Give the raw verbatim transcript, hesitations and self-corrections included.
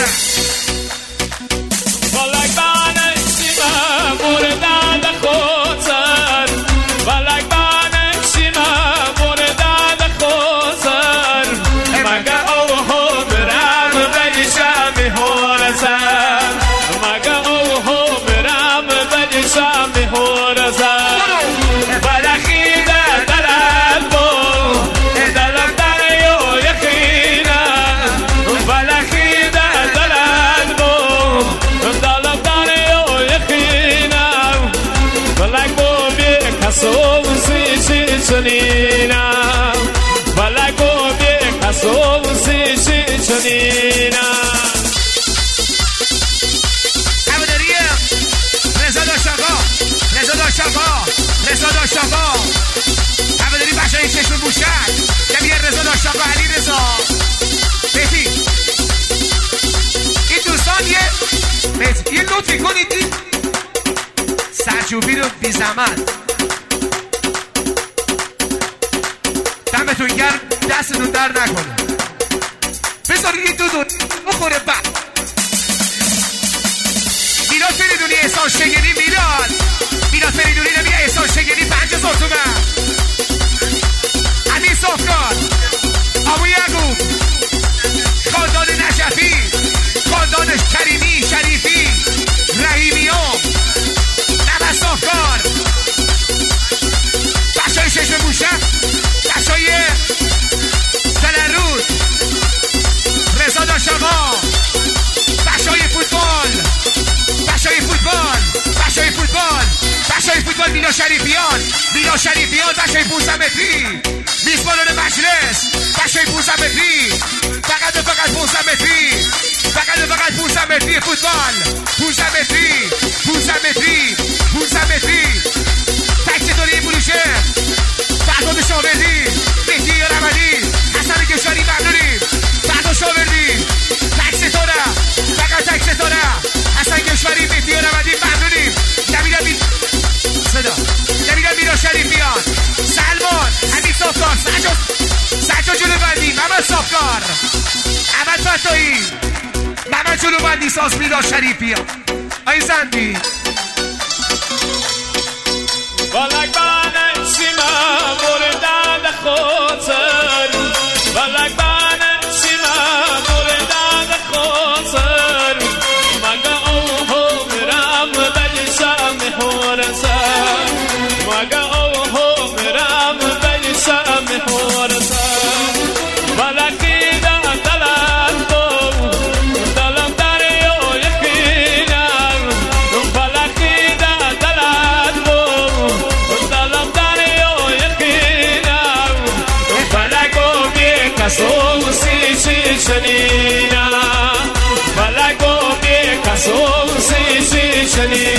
یه لطفی کنید سرچوبی رو بی زحمت دمتون گرم دستتون در نکنه بذارید این دودون بخوره بعد میلاد فریدونی احسان شگری میلاد میلاد فریدونی نمیگه احسان شگری پنج هزار تومن امیر صافکار آبو یعقوب خاندان نجفی خاندان کریمی شریفی رحیمیان نمه صافکار بچه های ششم بوشه بچه های تلرود رضا داشتاقا بچه های فوتبال بچه های فوتبال بچه های فوتبال بچه های فوتبال مینا شریفیان مینا شریفیان بچه های پونزده متری میزبانان مجلس بچه های پونزده متری فقط و فقط پونزده متری فقط و فقط پونزده متری فوتبال پونزده متری پونزده متری پونزده متری تک دوری بلوشه فرهاد شاوردی مهدی رمدی حسن کشوری ممنونیم فرهاد شاوردی تک ستاره فقط تک ستاره حسن کشوری مهدی رمدی ممنونیم نمیدم این صدا نمیدم میرا شریفیان سلمان حمید صافکار سجاد سجاد جلوبندی محمد صافکار احمد فتایی محمد جلوبندی ساز میرا شریفیان آی زندی والک بانه سیما موردان خوزر والک بانه سیما موردان خوزر مگا اوهو مرام بجسام هورسر مگا اوهو مرام بجسام هورسر والکی دا دلال تو دلم داریو یقینم والکی دا دلال Kaso si si chanina, balago be kaso si si chanina.